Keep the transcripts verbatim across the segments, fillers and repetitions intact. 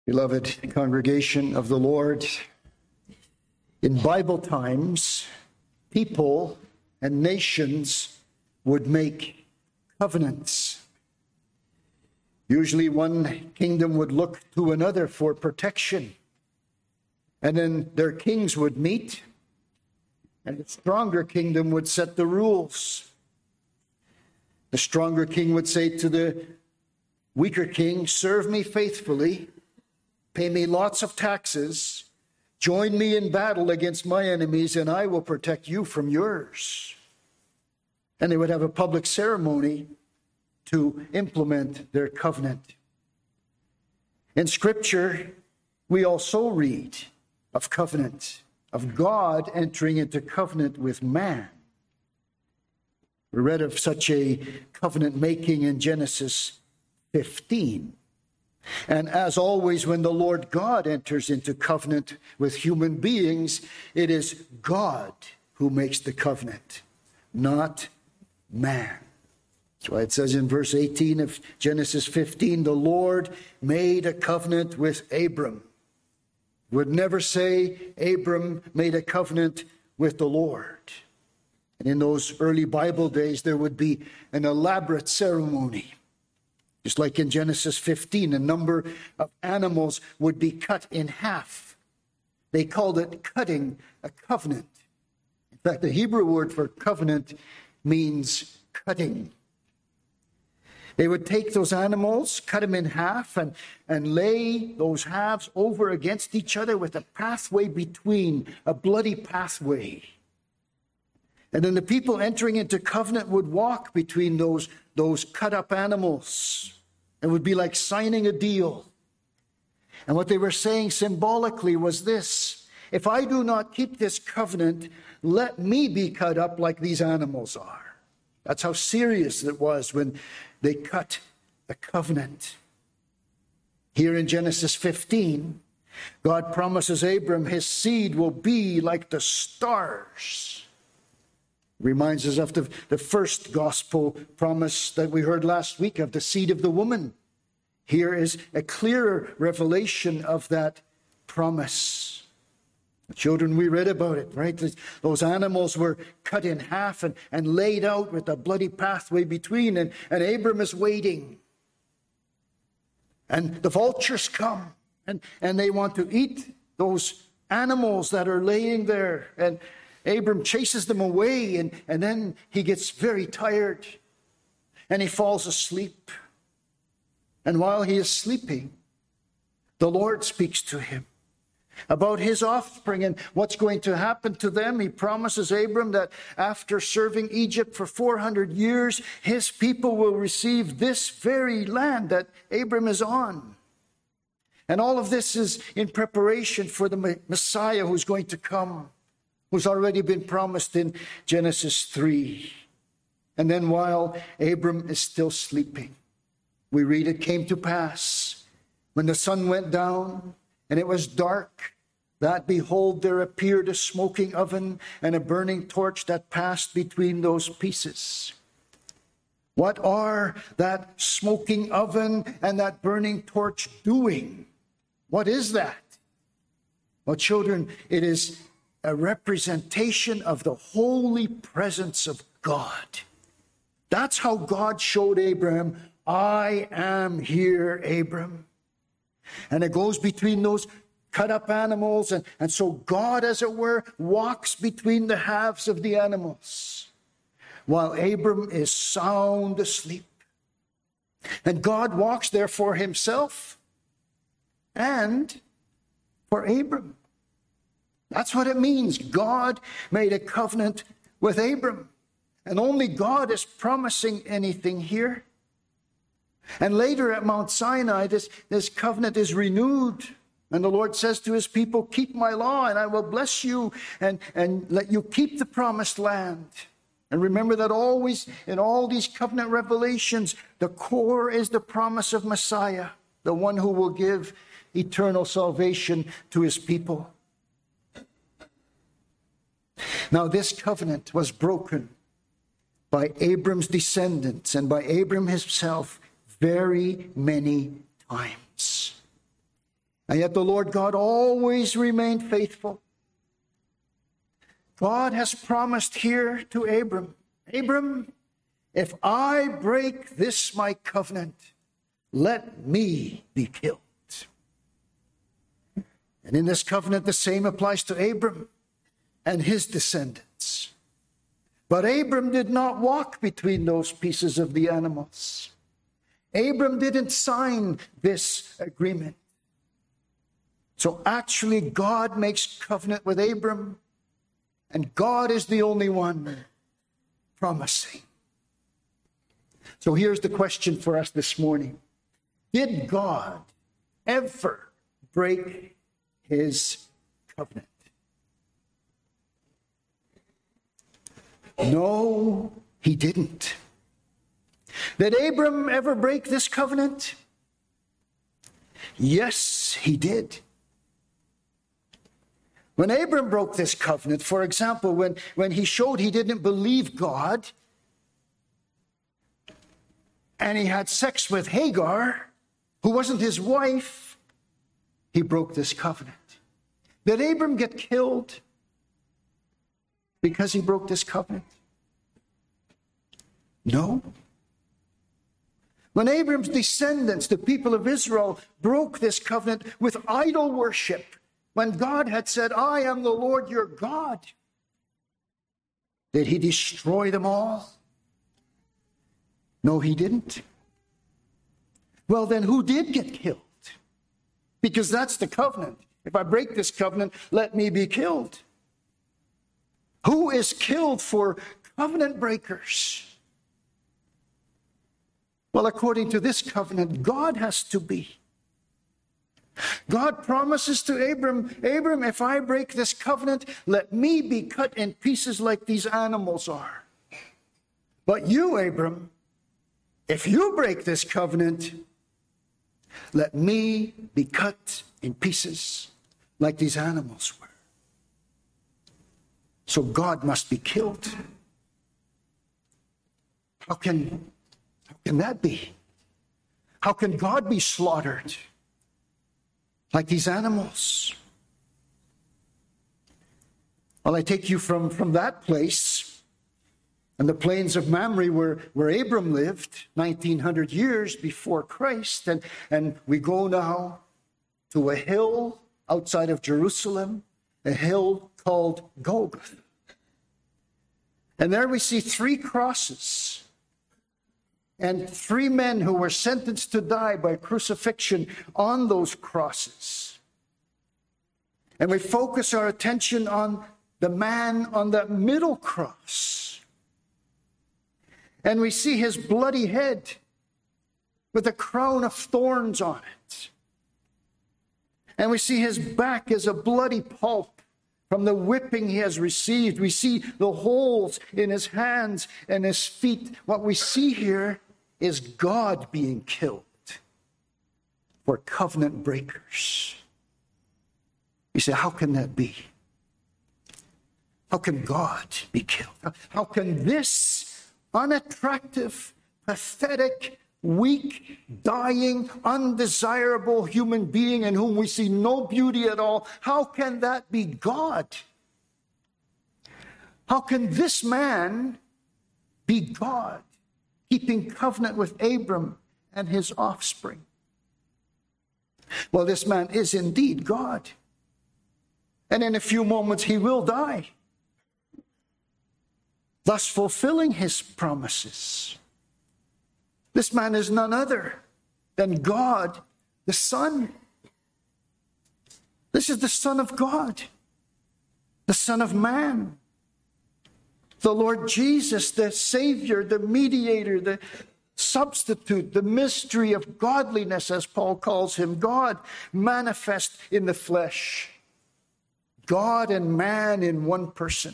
Beloved congregation of the Lord, in Bible times, people and nations would make covenants. Usually one kingdom would look to another for protection, and then their kings would meet, and the stronger kingdom would set the rules. The stronger king would say to the weaker king, "Serve me faithfully, pay me lots of taxes, join me in battle against my enemies, and I will protect you from yours." And they would have a public ceremony to implement their covenant. In Scripture, we also read of covenant, of God entering into covenant with man. We read of such a covenant making in Genesis fifteen. And as always, when the Lord God enters into covenant with human beings, it is God who makes the covenant, not man. That's why it says in verse eighteen of Genesis fifteen, the Lord made a covenant with Abram. It would never say Abram made a covenant with the Lord. And in those early Bible days, there would be an elaborate ceremony. Just like in Genesis fifteen, a number of animals would be cut in half. They called it cutting a covenant. In fact, the Hebrew word for covenant means cutting. They would take those animals, cut them in half, and, and lay those halves over against each other with a pathway between, a bloody pathway. And then the people entering into covenant would walk between those, those cut-up animals. It would be like signing a deal. And what they were saying symbolically was this: if I do not keep this covenant, let me be cut up like these animals are. That's how serious it was when they cut the covenant. Here in Genesis fifteen, God promises Abram his seed will be like the stars. Reminds us of the, the first gospel promise that we heard last week of the seed of the woman. Here is a clearer revelation of that promise. The children, we read about it, right? Those animals were cut in half and, and laid out with a bloody pathway between, and, and Abram is waiting. And the vultures come, and, and they want to eat those animals that are laying there. And Abram chases them away, and, and then he gets very tired, and he falls asleep. And while he is sleeping, the Lord speaks to him about his offspring and what's going to happen to them. He promises Abram that after serving Egypt for four hundred years, his people will receive this very land that Abram is on. And all of this is in preparation for the Messiah who's going to come, who's already been promised in Genesis three. And then while Abram is still sleeping, we read, it came to pass when the sun went down and it was dark, that behold, there appeared a smoking oven and a burning torch that passed between those pieces. What are that smoking oven and that burning torch doing? What is that? Well, children, it is a representation of the holy presence of God. That's how God showed Abraham, I am here, Abram. And it goes between those cut up animals. And, and so God, as it were, walks between the halves of the animals while Abram is sound asleep. And God walks there for himself and for Abram. That's what it means. God made a covenant with Abram. And only God is promising anything here. And later at Mount Sinai, this, this covenant is renewed. And the Lord says to his people, keep my law and I will bless you and, and let you keep the promised land. And remember that always in all these covenant revelations, the core is the promise of Messiah, the one who will give eternal salvation to his people. Now this covenant was broken by Abram's descendants and by Abram himself very many times. And yet the Lord God always remained faithful. God has promised here to Abram, Abram, if I break this my covenant, let me be killed. And in this covenant, the same applies to Abram and his descendants. But Abram did not walk between those pieces of the animals. Abram didn't sign this agreement. So actually, God makes covenant with Abram, and God is the only one promising. So here's the question for us this morning. Did God ever break his covenant? No, he didn't. Did Abram ever break this covenant? Yes, he did. When Abram broke this covenant, for example, when, when he showed he didn't believe God, and he had sex with Hagar, who wasn't his wife, he broke this covenant. Did Abram get killed because he broke this covenant? No. When Abram's descendants, the people of Israel, broke this covenant with idol worship, when God had said, I am the Lord your God, did he destroy them all? No, he didn't. Well, then who did get killed? Because that's the covenant. If I break this covenant, let me be killed. Who is killed for covenant breakers? Well, according to this covenant, God has to be. God promises to Abram, Abram, if I break this covenant, let me be cut in pieces like these animals are. But you, Abram, if you break this covenant, let me be cut in pieces like these animals were. So God must be killed. How can, how can that be? How can God be slaughtered like these animals? Well, I take you from, from that place and the plains of Mamre where, where Abram lived nineteen hundred years before Christ. And, and we go now to a hill outside of Jerusalem, a hill called Golgotha. And there we see three crosses and three men who were sentenced to die by crucifixion on those crosses. And we focus our attention on the man on that middle cross. And we see his bloody head with a crown of thorns on it. And we see his back as a bloody pulp from the whipping he has received. We see the holes in his hands and his feet. What we see here is God being killed for covenant breakers. You say, how can that be? How can God be killed? How can this unattractive, pathetic, weak, dying, undesirable human being in whom we see no beauty at all, how can that be God? How can this man be God, keeping covenant with Abram and his offspring? Well, this man is indeed God. And in a few moments he will die, thus fulfilling his promises. This man is none other than God, the Son. This is the Son of God, the Son of Man, the Lord Jesus, the Savior, the mediator, the substitute, the mystery of godliness, as Paul calls him, God manifest in the flesh. God and man in one person,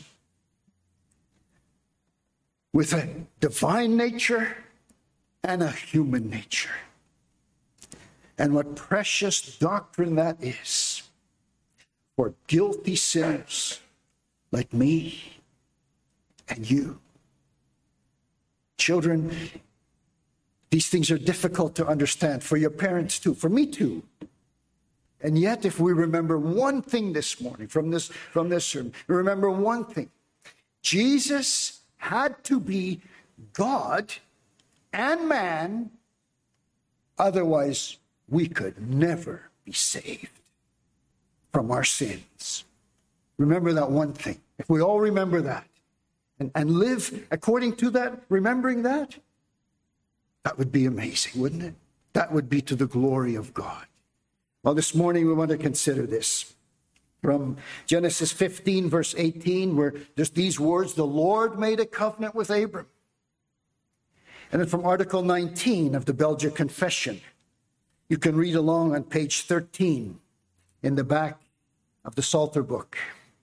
with a divine nature and a human nature. And what precious doctrine that is for guilty sinners like me and you. Children, these things are difficult to understand for your parents too, for me too. And yet, if we remember one thing this morning from this, from this sermon, remember one thing. Jesus had to be God and man, otherwise we could never be saved from our sins. Remember that one thing. If we all remember that and, and live according to that, remembering that, that would be amazing, wouldn't it? That would be to the glory of God. Well, this morning we want to consider this from Genesis fifteen, verse eighteen, where there's these words, the Lord made a covenant with Abram. And then from Article nineteen of the Belgic Confession, you can read along on page thirteen in the back of the Psalter book.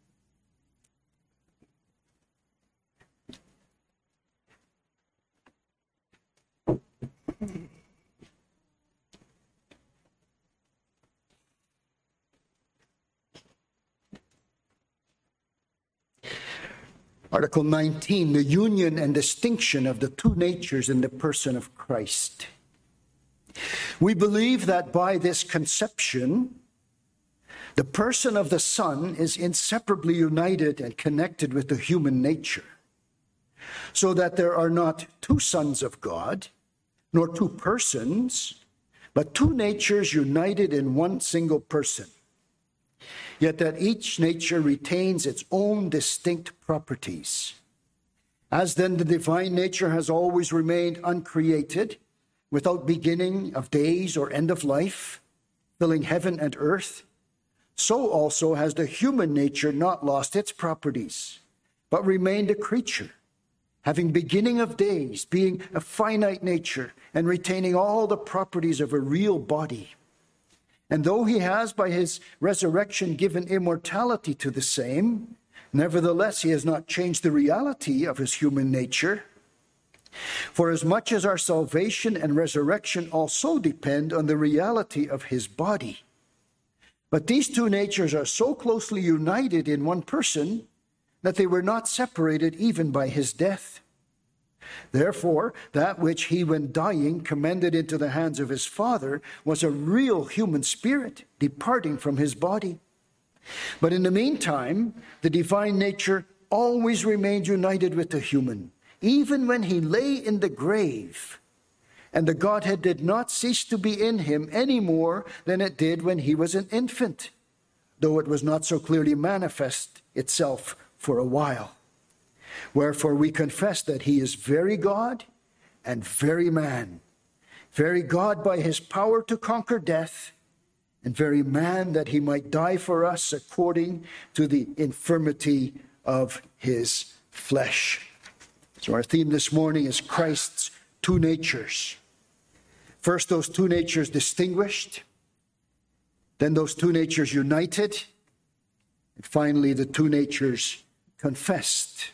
Article nineteen, the union and distinction of the two natures in the person of Christ. We believe that by this conception, the person of the Son is inseparably united and connected with the human nature, so that there are not two sons of God, nor two persons, but two natures united in one single person. Yet that each nature retains its own distinct properties. As then the divine nature has always remained uncreated, without beginning of days or end of life, filling heaven and earth, so also has the human nature not lost its properties, but remained a creature, having beginning of days, being a finite nature, and retaining all the properties of a real body. And though he has by his resurrection given immortality to the same, nevertheless he has not changed the reality of his human nature. For as much as our salvation and resurrection also depend on the reality of his body. But these two natures are so closely united in one person that they were not separated even by his death. Therefore, that which he, when dying, commended into the hands of his Father was a real human spirit departing from his body. But in the meantime, the divine nature always remained united with the human, even when he lay in the grave, and the Godhead did not cease to be in him any more than it did when he was an infant, though it was not so clearly manifest itself for a while. Wherefore we confess that he is very God and very man, very God by his power to conquer death, and very man that he might die for us according to the infirmity of his flesh. So our theme this morning is Christ's two natures. First, those two natures distinguished, then those two natures united, and finally the two natures confessed.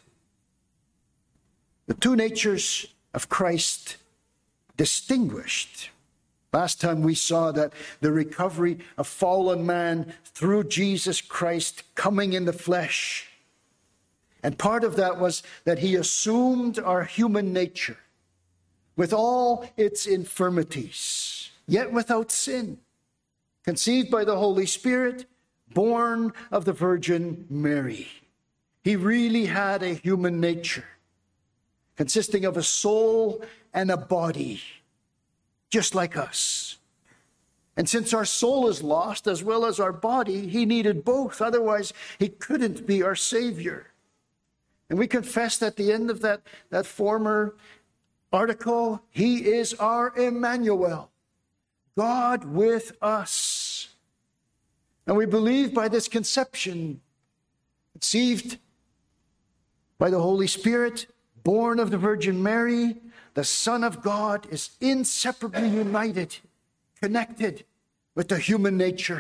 The two natures of Christ distinguished. Last time we saw that the recovery of fallen man through Jesus Christ coming in the flesh. And part of that was that he assumed our human nature with all its infirmities, yet without sin, conceived by the Holy Spirit, born of the Virgin Mary. He really had a human nature, consisting of a soul and a body, just like us. And since our soul is lost as well as our body, he needed both. Otherwise, he couldn't be our Savior. And we confessed at the end of that, that former article, he is our Emmanuel, God with us. And we believe by this conception, conceived by the Holy Spirit, born of the Virgin Mary, the Son of God is inseparably united, connected with the human nature.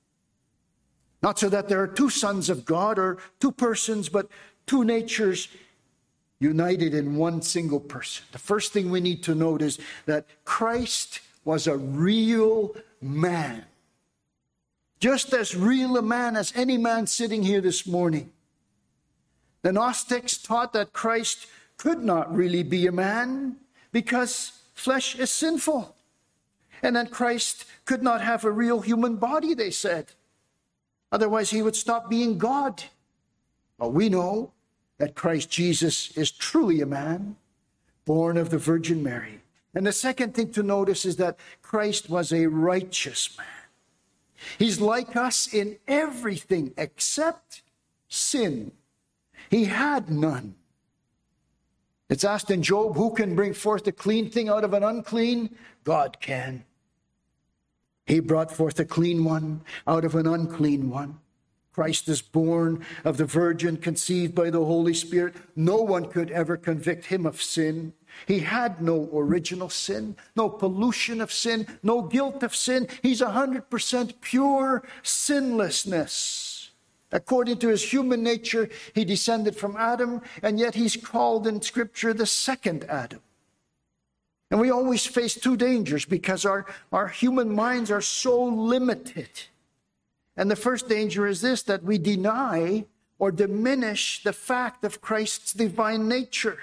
Not so that there are two sons of God or two persons, but two natures united in one single person. The first thing we need to note is that Christ was a real man. Just as real a man as any man sitting here this morning. The Gnostics taught that Christ could not really be a man because flesh is sinful. And then Christ could not have a real human body, they said. Otherwise, he would stop being God. Well, we know that Christ Jesus is truly a man, born of the Virgin Mary. And the second thing to notice is that Christ was a righteous man. He's like us in everything except sin. He had none. It's asked in Job, who can bring forth a clean thing out of an unclean? God can. He brought forth a clean one out of an unclean one. Christ is born of the Virgin, conceived by the Holy Spirit. No one could ever convict him of sin. He had no original sin, no pollution of sin, no guilt of sin. He's one hundred percent pure sinlessness. According to his human nature, he descended from Adam, and yet he's called in Scripture the second Adam. And we always face two dangers because our, our human minds are so limited. And the first danger is this, that we deny or diminish the fact of Christ's divine nature.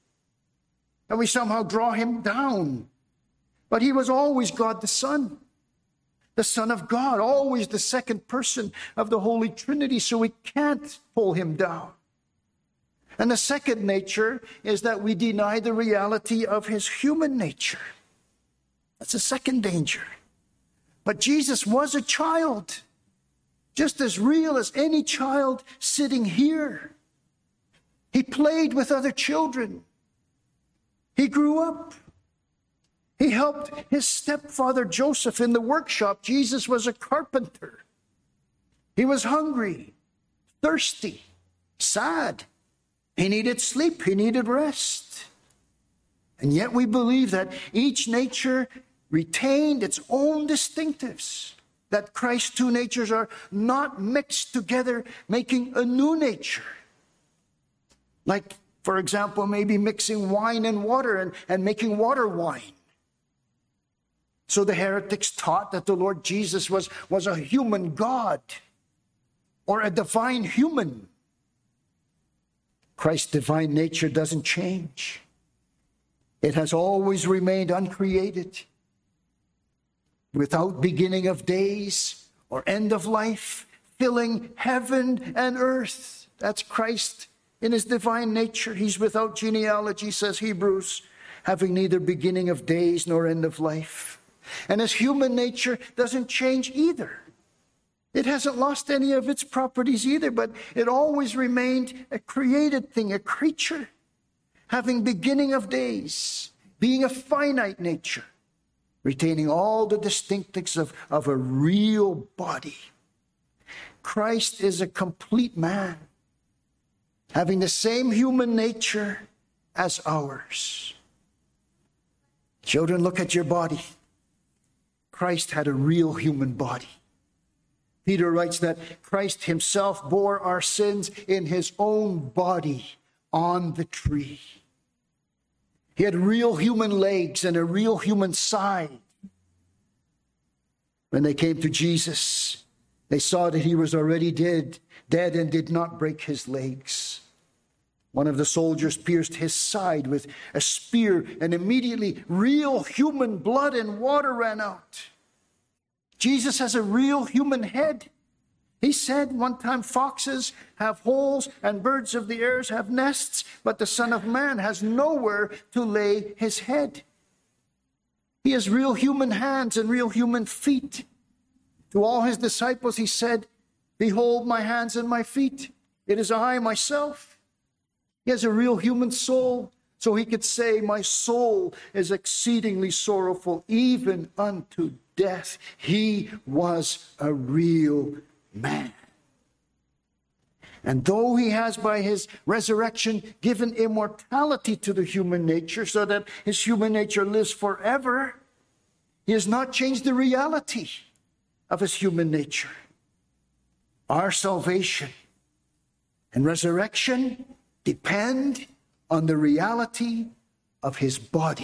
And we somehow draw him down. But he was always God the Son, the Son of God, always the second person of the Holy Trinity, so we can't pull him down. And the second nature is that we deny the reality of his human nature. That's the second danger. But Jesus was a child, just as real as any child sitting here. He played with other children. He grew up. He helped his stepfather Joseph in the workshop. Jesus was a carpenter. He was hungry, thirsty, sad. He needed sleep. He needed rest. And yet we believe that each nature retained its own distinctives, that Christ's two natures are not mixed together, making a new nature. Like, for example, maybe mixing wine and water and, and making water wine. So the heretics taught that the Lord Jesus was, was a human God or a divine human. Christ's divine nature doesn't change. It has always remained uncreated, without beginning of days or end of life, filling heaven and earth. That's Christ in his divine nature. He's without genealogy, says Hebrews, having neither beginning of days nor end of life. And his human nature doesn't change either. It hasn't lost any of its properties either, but it always remained a created thing, a creature, having beginning of days, being a finite nature, retaining all the distinctives of, of a real body. Christ is a complete man, having the same human nature as ours. Children, look at your body. Christ had a real human body. Peter writes that Christ himself bore our sins in his own body on the tree. He had real human legs and a real human side. When they came to Jesus, they saw that he was already dead, dead and did not break his legs. One of the soldiers pierced his side with a spear, and immediately real human blood and water ran out. Jesus has a real human head. He said one time, foxes have holes and birds of the air have nests, but the Son of Man has nowhere to lay his head. He has real human hands and real human feet. To all his disciples he said, "Behold my hands and my feet. It is I myself." He has a real human soul, so he could say, "My soul is exceedingly sorrowful, even unto death." He was a real man. And though he has by his resurrection given immortality to the human nature so that his human nature lives forever, he has not changed the reality of his human nature. Our salvation and resurrection depend on the reality of his body.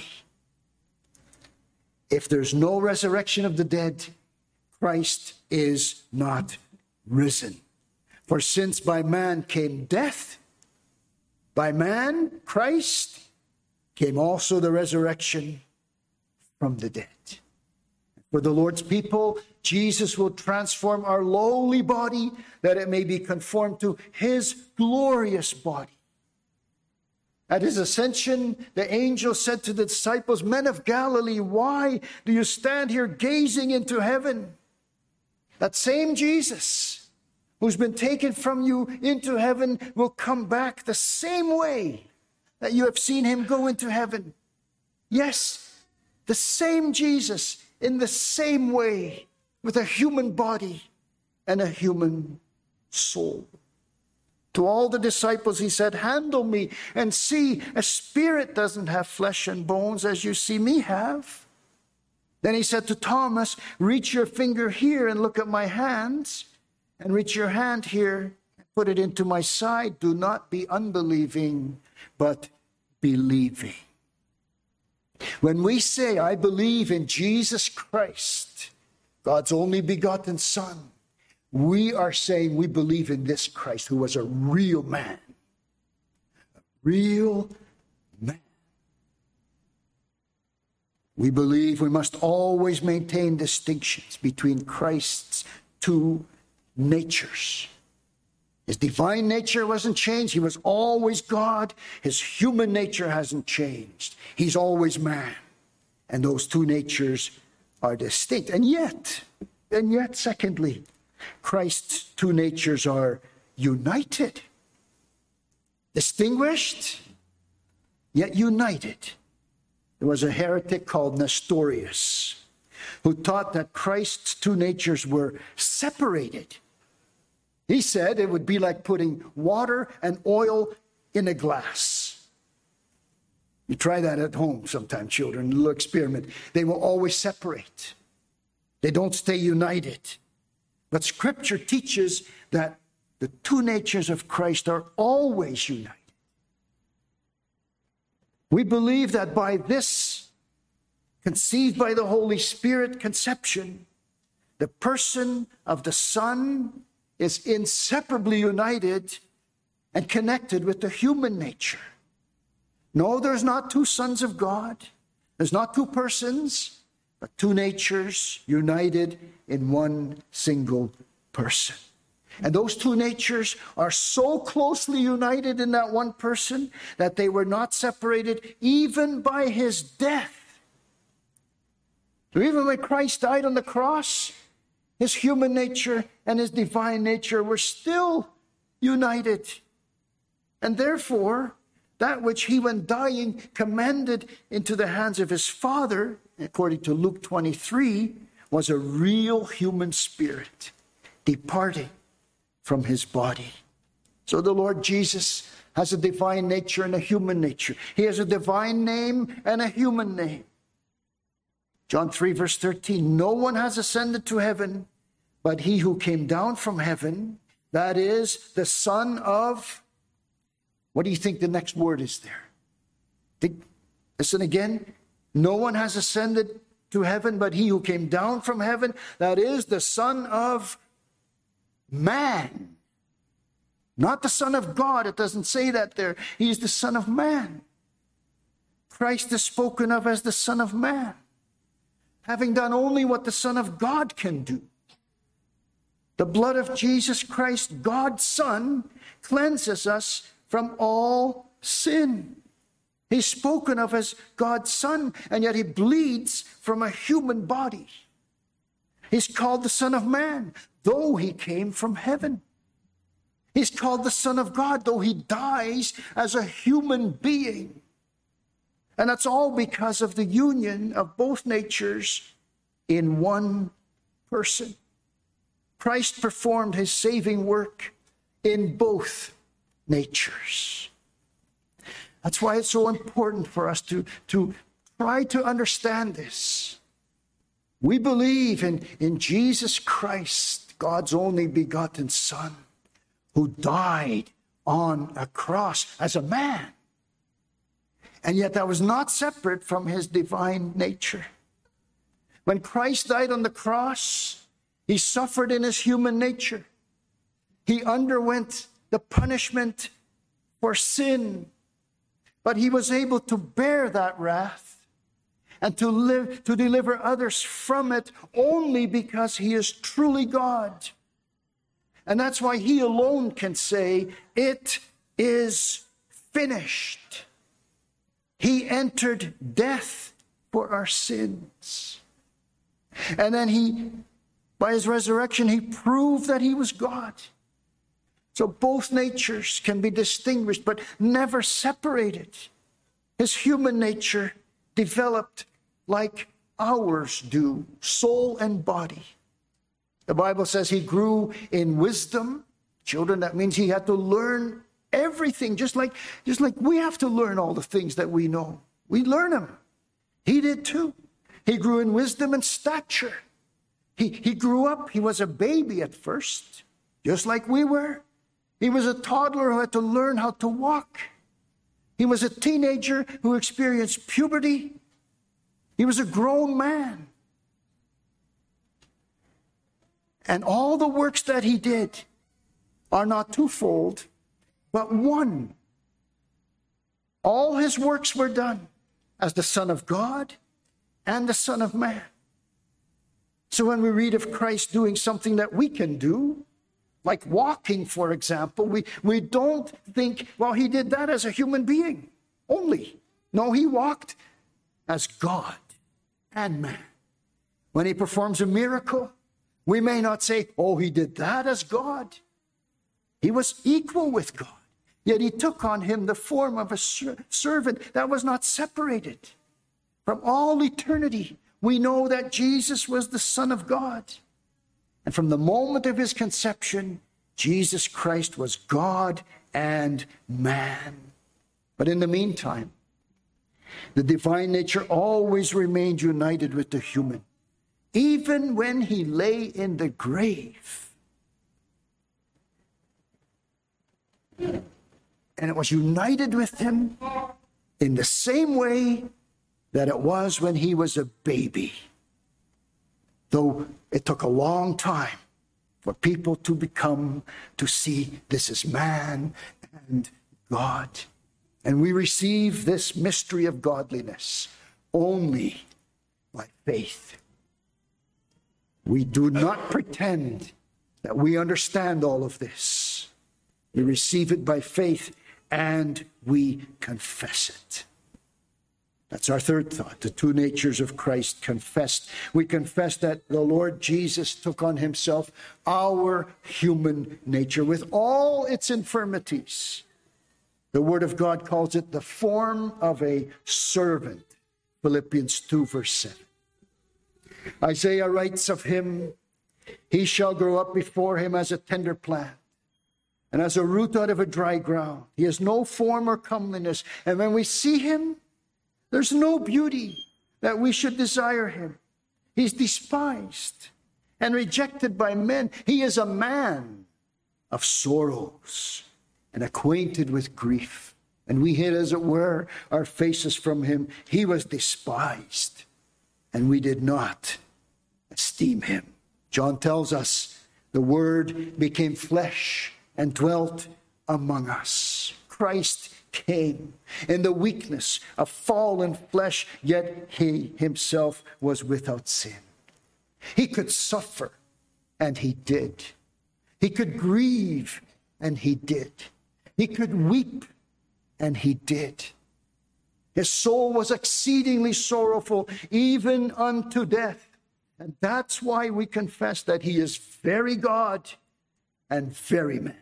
If there's no resurrection of the dead, Christ is not risen. For since by man came death, by man, Christ, came also the resurrection from the dead. For the Lord's people, Jesus will transform our lowly body that it may be conformed to his glorious body. At his ascension, the angel said to the disciples, "Men of Galilee, why do you stand here gazing into heaven? That same Jesus who's been taken from you into heaven will come back the same way that you have seen him go into heaven." Yes, the same Jesus in the same way, with a human body and a human soul. To all the disciples he said, "Handle me and see, a spirit doesn't have flesh and bones as you see me have." Then he said to Thomas, "Reach your finger here and look at my hands, and reach your hand here and put it into my side. Do not be unbelieving, but believing." When we say, "I believe in Jesus Christ, God's only begotten Son," we are saying we believe in this Christ who was a real man. A real man. We believe we must always maintain distinctions between Christ's two natures. His divine nature wasn't changed. He was always God. His human nature hasn't changed. He's always man. And those two natures are distinct. And yet, and yet, secondly, Christ's two natures are united. Distinguished, yet united. There was a heretic called Nestorius who taught that Christ's two natures were separated. He said it would be like putting water and oil in a glass. You try that at home sometime, children, a little experiment. They will always separate. They don't stay united. But Scripture teaches that the two natures of Christ are always united. We believe that by this, conceived by the Holy Spirit conception, the person of the Son is inseparably united and connected with the human nature. No, there's not two sons of God. There's not two persons, but two natures united in one single person. And those two natures are so closely united in that one person that they were not separated even by his death. So even when Christ died on the cross, his human nature and his divine nature were still united. And therefore, that which he, when dying, commended into the hands of his Father, according to Luke twenty-three, was a real human spirit departing from his body. So the Lord Jesus has a divine nature and a human nature. He has a divine name and a human name. John three, verse thirteen, "No one has ascended to heaven, but he who came down from heaven, that is, the Son of..." What do you think the next word is there? Think, listen again. "No one has ascended to heaven, but he who came down from heaven, that is, the Son of Man." Not the Son of God. It doesn't say that there. He is the Son of Man. Christ is spoken of as the Son of Man, having done only what the Son of God can do. The blood of Jesus Christ, God's Son, cleanses us from all sin. He's spoken of as God's Son, and yet he bleeds from a human body. He's called the Son of Man, though he came from heaven. He's called the Son of God, though he dies as a human being. And that's all because of the union of both natures in one person. Christ performed his saving work in both natures. That's why it's so important for us to, to try to understand this. We believe in, in Jesus Christ, God's only begotten Son, who died on a cross as a man. And yet that was not separate from his divine nature. When Christ died on the cross, he suffered in his human nature. He underwent the punishment for sin, but he was able to bear that wrath and to live, to deliver others from it only because he is truly God. And that's why he alone can say, "It is finished." He entered death for our sins. And then he, by his resurrection, he proved that he was God. So both natures can be distinguished, but never separated. His human nature developed like ours do, soul and body. The Bible says he grew in wisdom. Children, that means he had to learn everything, just like, just like we have to learn all the things that we know. We learn them. He did too. He grew in wisdom and stature. He, he grew up. He was a baby at first, just like we were. He was a toddler who had to learn how to walk. He was a teenager who experienced puberty. He was a grown man. And all the works that he did are not twofold, but one. All his works were done as the Son of God and the Son of Man. So when we read of Christ doing something that we can do, like walking, for example, we, we don't think, well, he did that as a human being only. No, he walked as God and man. When he performs a miracle, we may not say, oh, he did that as God. He was equal with God. Yet he took on him the form of a servant that was not separated. From all eternity, we know that Jesus was the Son of God. And from the moment of his conception, Jesus Christ was God and man. But in the meantime, the divine nature always remained united with the human, even when he lay in the grave. And it was united with him in the same way that it was when he was a baby. Though it took a long time for people to become, to see this is man and God. And we receive this mystery of godliness only by faith. We do not pretend that we understand all of this. We receive it by faith and we confess it. That's our third thought. The two natures of Christ confessed. We confess that the Lord Jesus took on himself our human nature with all its infirmities. The Word of God calls it the form of a servant. Philippians two, verse seven. Isaiah writes of him, he shall grow up before him as a tender plant, and as a root out of a dry ground. He has no form or comeliness. And when we see him, there's no beauty that we should desire him. He's despised and rejected by men. He is a man of sorrows and acquainted with grief. And we hid, as it were, our faces from him. He was despised, and we did not esteem him. John tells us the Word became flesh and dwelt among us. Christ came in the weakness of fallen flesh, yet he himself was without sin. He could suffer, and he did. He could grieve, and he did. He could weep, and he did. His soul was exceedingly sorrowful, even unto death. And that's why we confess that he is very God and very man.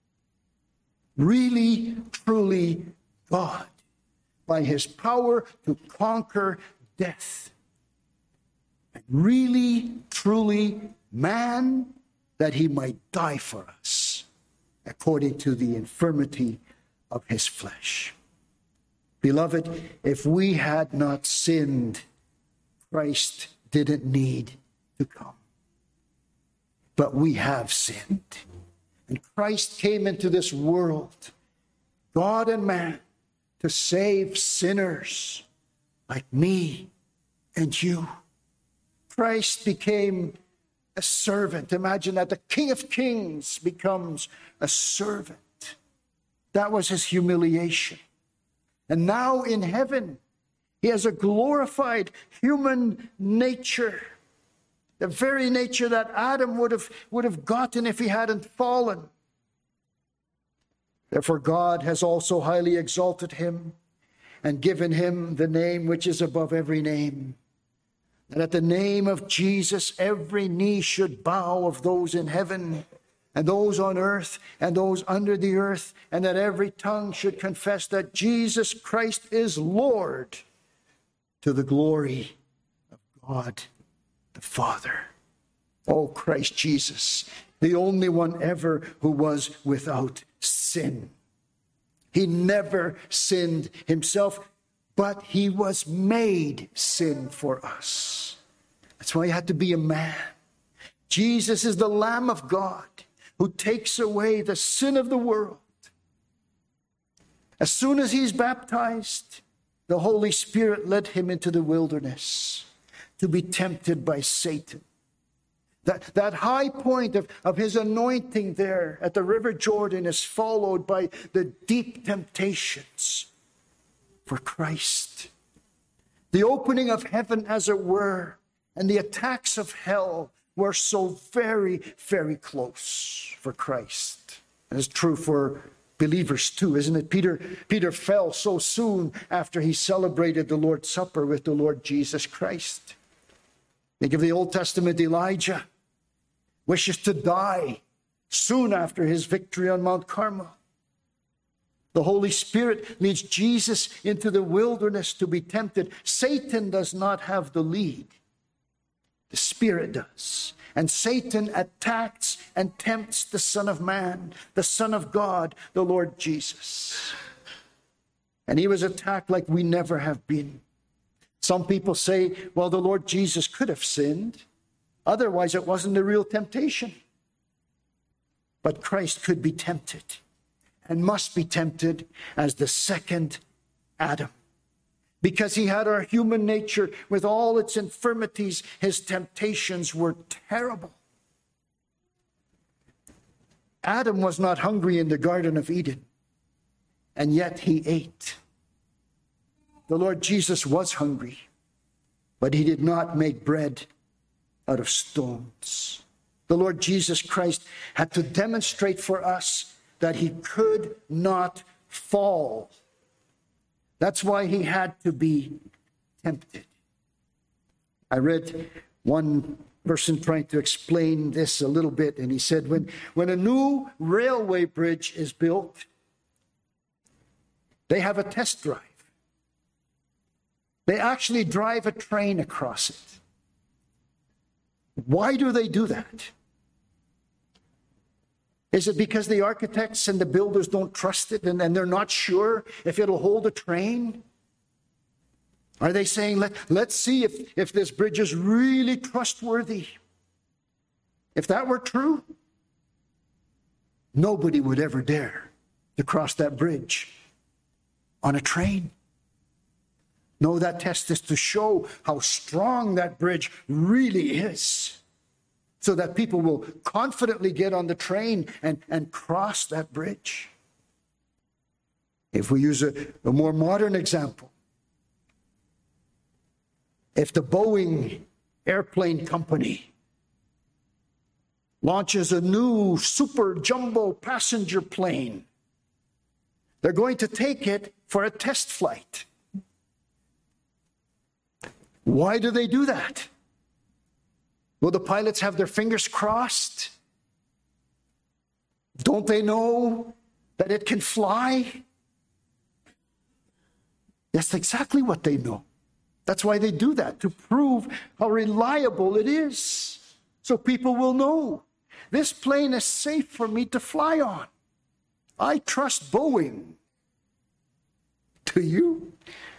Really, truly God, by his power to conquer death. And really, truly man, that he might die for us, according to the infirmity of his flesh. Beloved, if we had not sinned, Christ didn't need to come. But we have sinned. And Christ came into this world, God and man, to save sinners like me and you. Christ became a servant. Imagine that the King of Kings becomes a servant. That was his humiliation. And now in heaven, He has a glorified human nature, the very nature that Adam would have, would have gotten if he hadn't fallen. Therefore, God has also highly exalted him and given him the name which is above every name, that at the name of Jesus every knee should bow, of those in heaven and those on earth and those under the earth, and that every tongue should confess that Jesus Christ is Lord, to the glory of God the Father. Oh, Christ Jesus, the only one ever who was without sin. He never sinned himself, but he was made sin for us. That's why he had to be a man. Jesus is the Lamb of God who takes away the sin of the world. As soon as he's baptized, the Holy Spirit led him into the wilderness to be tempted by Satan. That, that high point of, of his anointing there at the River Jordan is followed by the deep temptations for Christ. The opening of heaven, as it were, and the attacks of hell were so very, very close for Christ. And it's true for believers too, isn't it? Peter, Peter fell so soon after he celebrated the Lord's Supper with the Lord Jesus Christ. Think of the Old Testament Elijah. Wishes to die soon after his victory on Mount Carmel. The Holy Spirit leads Jesus into the wilderness to be tempted. Satan does not have the lead. The Spirit does. And Satan attacks and tempts the Son of Man, the Son of God, the Lord Jesus. And he was attacked like we never have been. Some people say, well, the Lord Jesus could have sinned. Otherwise, it wasn't a real temptation. But Christ could be tempted and must be tempted as the second Adam. Because he had our human nature with all its infirmities, his temptations were terrible. Adam was not hungry in the Garden of Eden, and yet he ate. The Lord Jesus was hungry, but he did not make bread out of stones. The Lord Jesus Christ had to demonstrate for us that he could not fall. That's why he had to be tempted. I read one person trying to explain this a little bit, and he said, when, when a new railway bridge is built, they have a test drive. They actually drive a train across it. Why do they do that? Is it because the architects and the builders don't trust it and, and they're not sure if it'll hold a train? Are they saying, Let, let's see if, if this bridge is really trustworthy? If that were true, nobody would ever dare to cross that bridge on a train. No, that test is to show how strong that bridge really is, so that people will confidently get on the train and, and cross that bridge. If we use a, a more modern example, if the Boeing airplane company launches a new super jumbo passenger plane, they're going to take it for a test flight. Why do they do that? Will the pilots have their fingers crossed? Don't they know that it can fly? That's exactly what they know. That's why they do that, to prove how reliable it is. So people will know, this plane is safe for me to fly on. I trust Boeing. Do you?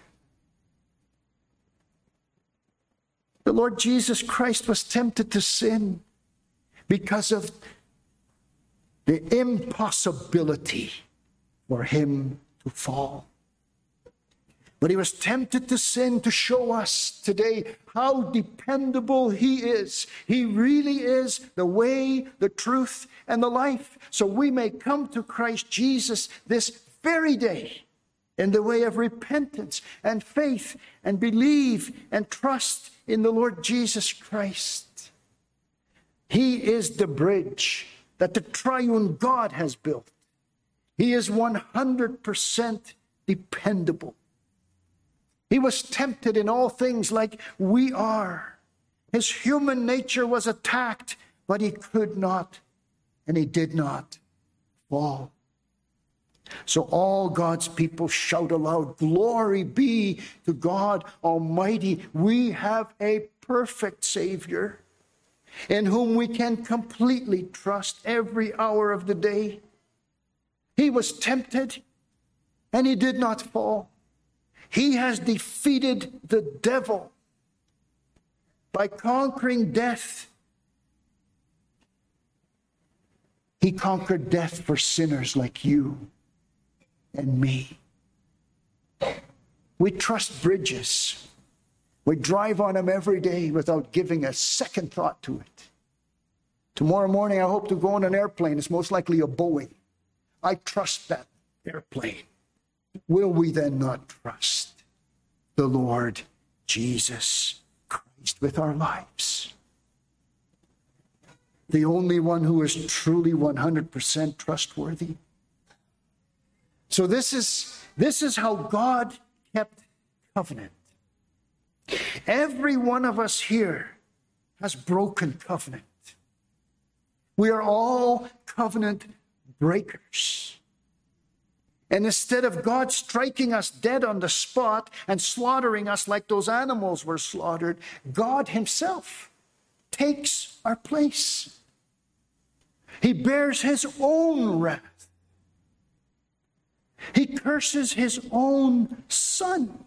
The Lord Jesus Christ was tempted to sin because of the impossibility for him to fall. But he was tempted to sin to show us today how dependable he is. He really is the way, the truth, and the life. So we may come to Christ Jesus this very day in the way of repentance and faith and believe and trust in the Lord Jesus Christ. He is the bridge that the triune God has built. He is one hundred percent dependable. He was tempted in all things like we are. His human nature was attacked, but he could not, and he did not fall. So all God's people shout aloud, "Glory be to God Almighty." We have a perfect Savior in whom we can completely trust every hour of the day. He was tempted, and he did not fall. He has defeated the devil by conquering death. He conquered death for sinners like you and me. We trust bridges. We drive on them every day without giving a second thought to it. Tomorrow morning, I hope to go on an airplane. It's most likely a Boeing. I trust that airplane. Will we then not trust the Lord Jesus Christ with our lives? The only one who is truly one hundred percent trustworthy. So this is, this is how God kept covenant. Every one of us here has broken covenant. We are all covenant breakers. And instead of God striking us dead on the spot and slaughtering us like those animals were slaughtered, God himself takes our place. He bears his own wrath. He curses his own son.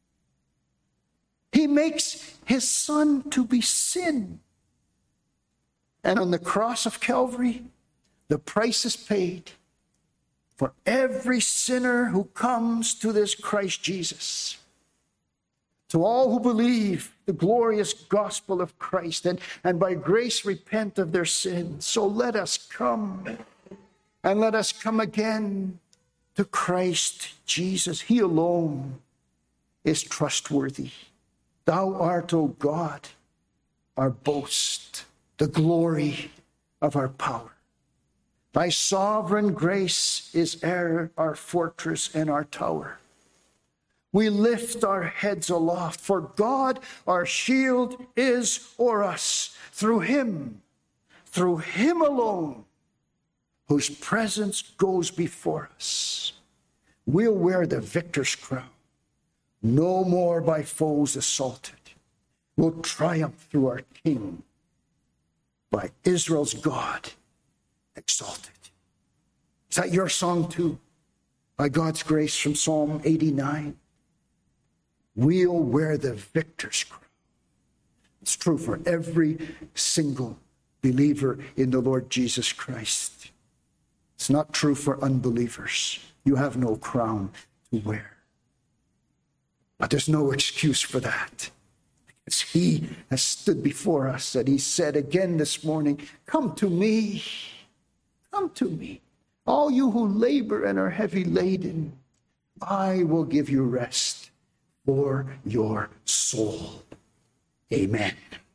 He makes his son to be sin. And on the cross of Calvary, the price is paid for every sinner who comes to this Christ Jesus. To all who believe the glorious gospel of Christ and, and by grace repent of their sins. So let us come, and let us come again to Christ Jesus. He alone is trustworthy. Thou art, O God, our boast, the glory of our power. Thy sovereign grace is e'er our fortress and our tower. We lift our heads aloft, for God, our shield, is o'er us. Through him, through him alone, whose presence goes before us, we'll wear the victor's crown. No more by foes assaulted. We'll triumph through our King, by Israel's God exalted. Is that your song too? By God's grace, from Psalm eighty-nine. We'll wear the victor's crown. It's true for every single believer in the Lord Jesus Christ. It's not true for unbelievers. You have no crown to wear. But there's no excuse for that. Because he has stood before us, and he said again this morning, "Come to me. Come to me. All you who labor and are heavy laden, I will give you rest for your soul." Amen.